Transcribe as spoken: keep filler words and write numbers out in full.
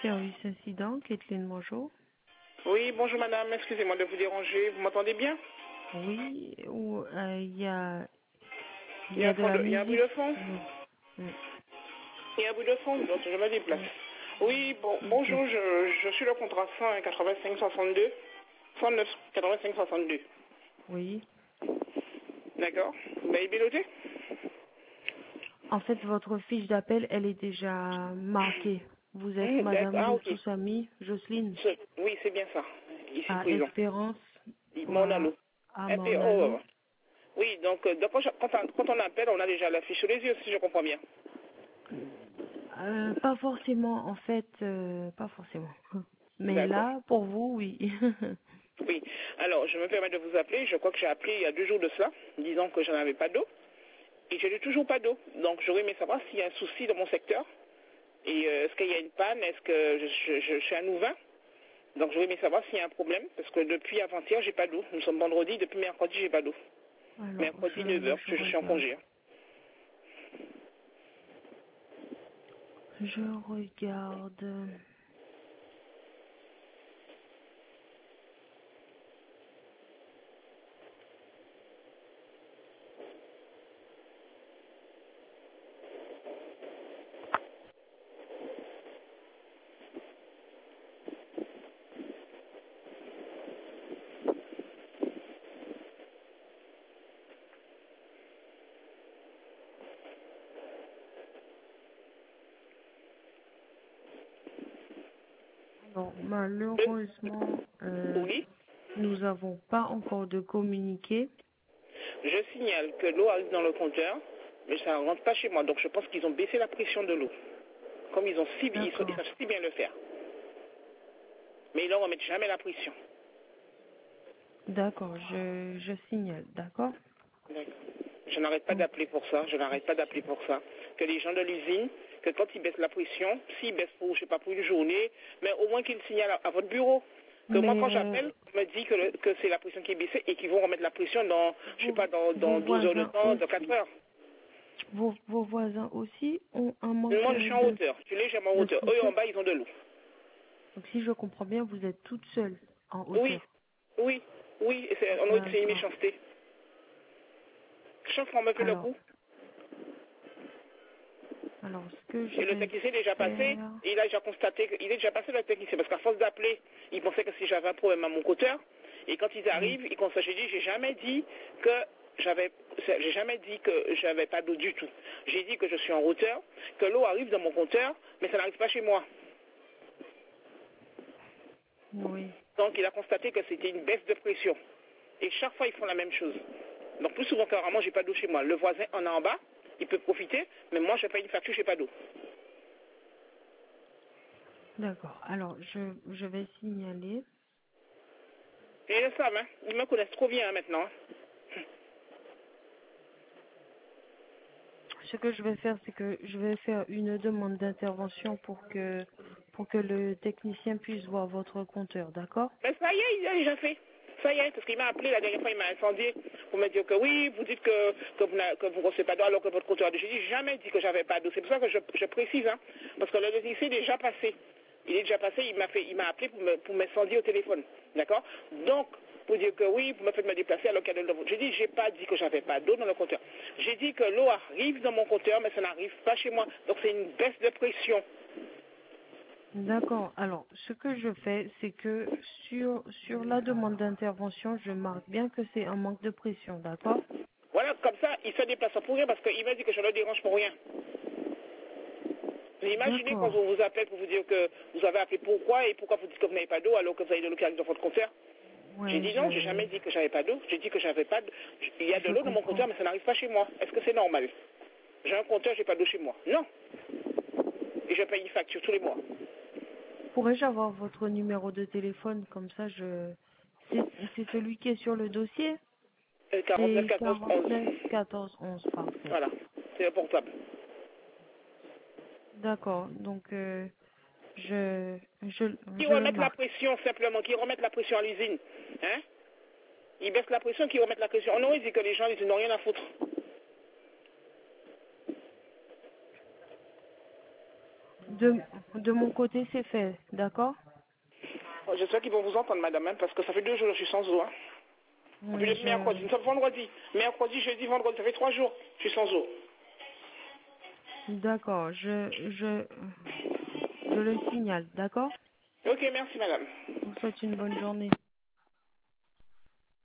Service incident, Kathleen, bonjour. Oui, bonjour madame, excusez-moi de vous déranger, vous m'entendez bien? Oui, ou euh, il y a il Il y y a a un, de fond la de- il y a un bruit musique. de fond? Oui. Oui. Il y a un bruit de fond, donc je me déplace. Oui. Oui, bon, Ok. bonjour, je, je suis le contrat cent quatre-vingt-cinq soixante-deux, cent neuf quatre-vingt-cinq soixante-deux. Oui. D'accord? Vous m'avez bien noté? En fait, votre fiche d'appel, elle est déjà marquée. Vous êtes Hum, D'accord, Madame ah ok. Loussoussami Jocelyne Ce- Oui, c'est bien ça, ici à présent. Espérance ou Mon à, allô. à Et puis, oh, Mornalo. oui, donc, euh, donc, quand, je- quand on, quand on appelle, on a déjà la fiche sous les yeux, si je comprends bien. Euh, pas forcément, en fait, euh, pas forcément. Mais D'accord. là, pour vous, oui. Oui. Alors, je me permets de vous appeler. Je crois que j'ai appelé il y a deux jours de cela, disant que je n'avais pas d'eau. Et je n'ai toujours pas d'eau. Donc, j'aurais aimé savoir s'il y a un souci dans mon secteur. Et euh, est-ce qu'il y a une panne? Est-ce que je, je, je, je suis à Nouvain? Donc, j'aurais aimé savoir s'il y a un problème. Parce que depuis avant-hier, j'ai pas d'eau. Nous sommes vendredi. Depuis mercredi, j'ai pas d'eau. Alors, Mercredi neuf je, heures, je je, je suis en regarde. congé. Hein. Je regarde. Alors, malheureusement, euh, Oui. nous n'avons pas encore de communiqué. Je signale que l'eau arrive dans le compteur, mais ça ne rentre pas chez moi. Donc, je pense qu'ils ont baissé la pression de l'eau. Comme ils ont si, ils, sont- ils D'accord, savent si bien le faire. Mais ils ne remettent jamais la pression. d'accord, je, je signale, d'accord? D'accord. Je n'arrête pas Donc, d'appeler pour ça, je n'arrête pas d'appeler pour ça. Que les gens de l'usine, que quand ils baissent la pression, s'ils baissent pour, je sais pas, pour une journée, mais au moins qu'ils signalent à, à votre bureau. Que moi, mais quand euh, j'appelle, on me dit que, le- que c'est la pression qui est baissée et qu'ils vont remettre la pression dans, je sais vos, pas, dans, vos dans douze heures de voisins temps, dans quatre aussi, heures. vos, vos voisins aussi ont un manque Moi, je euh, suis en de, hauteur. Je suis légèrement en de hauteur. Eux, en pression. bas, ils ont de l'eau. Donc, si je comprends bien, vous êtes toute seule en Oui, hauteur. oui, oui, et c'est on a- c'est une D'accord. méchanceté. Chaque fois, on me fait le Alors, coup. alors, ce que je Et le vais technicien est déjà passé, faire, et il a déjà constaté, que- il est déjà passé le technicien, parce qu'à force d'appeler, il pensait que si j'avais un problème à mon compteur, et quand ils oui, arrivent, ils constatent, j'ai dit, j'ai jamais dit que j'avais, j'ai jamais dit que j'avais pas d'eau du tout. J'ai dit que je suis en hauteur, que l'eau arrive dans mon compteur, mais ça n'arrive pas chez moi. oui, Donc il a constaté que c'était une baisse de pression. Et chaque fois, ils font la même chose. Donc plus souvent que rarement, j'ai pas d'eau chez moi. Le voisin en a en bas, il peut profiter, mais moi, je paye une facture, j'ai pas d'eau. d'accord. Alors, je, je vais signaler. Et ils le savent, hein. Ils me connaissent trop bien hein, maintenant. hein. Ce que je vais faire, c'est que je vais faire une demande d'intervention pour que pour que le technicien puisse voir votre compteur, d'accord? Mais ça y est, il a déjà fait. Ça y est, parce qu'il m'a appelé la dernière fois, il m'a incendié pour me dire que oui, vous dites que, que vous ne que vous recevez pas d'eau alors que votre compteur a d'eau. J'ai dit jamais dit que j'avais pas d'eau. C'est pour ça que je, je précise, hein, parce que le technicien est déjà passé. Il est déjà passé, il m'a fait, il m'a appelé pour me, pour m'incendier au téléphone. D'accord? Donc, pour dire que oui, vous me faites me déplacer alors qu'il y a de l'eau. J'ai dit, j'ai pas dit que j'avais pas d'eau dans le compteur. J'ai dit que l'eau arrive dans mon compteur, mais ça n'arrive pas chez moi. Donc c'est une baisse de pression. D'accord. Alors, ce que je fais, c'est que sur sur la demande d'intervention, je marque bien que c'est un manque de pression, d'accord? Voilà, comme ça, il se déplace pour rien parce qu'il m'a dit que je le dérange pour rien. Vous imaginez quand D'accord. on vous appelle pour vous dire que vous avez appelé pourquoi et pourquoi vous dites que vous n'avez pas d'eau alors que vous avez de l'eau qui arrive dans votre compteur. J'ai Ouais, dit non, j'ai je jamais dit que j'avais pas d'eau. J'ai dit que j'avais pas d'eau. Il y a de je l'eau dans mon comprends. compteur mais ça n'arrive pas chez moi. Est-ce que c'est normal? J'ai un compteur, j'ai pas d'eau chez moi. Non. Et je paye une facture tous les mois. Pourrais-je avoir votre numéro de téléphone comme ça je c'est c'est celui qui est sur le dossier? Euh, quarante-neuf, C'est quatorze, onze. quarante-neuf quatorze onze, parfait. Voilà. C'est le portable. D'accord. Donc euh, je je Qui je le remettent la marque. pression simplement, qui remettent la pression à l'usine. Hein? Ils baissent la pression, qui remettent la pression. On aurait dit que les gens, ils n'ont rien à foutre. de, de mon côté, c'est fait, d'accord? Oh, j'espère qu'ils vont vous entendre, madame, hein, parce que ça fait deux jours que je suis sans eau. Hein. Depuis Oui, le je... mercredi, nous sommes vendredi. Mercredi, jeudi, vendredi, ça fait trois jours. Je suis sans eau. D'accord, je, je, je le signale, d'accord? Ok, merci, madame. Je vous souhaite une bonne journée.